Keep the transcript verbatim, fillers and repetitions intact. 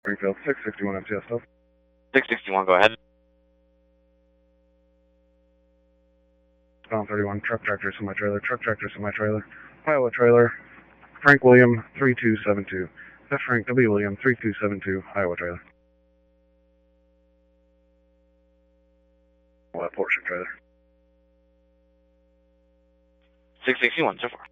Springfield, six sixty-one M T S Delta. six sixty-one, go ahead. Bound thirty-one, truck tractor, semi-trailer, truck tractor, semi-trailer, Iowa trailer, Frank William, three two seven two. F. Frank W. William, three two seven two, Iowa trailer. What portion trailer? six sixty-one, so far.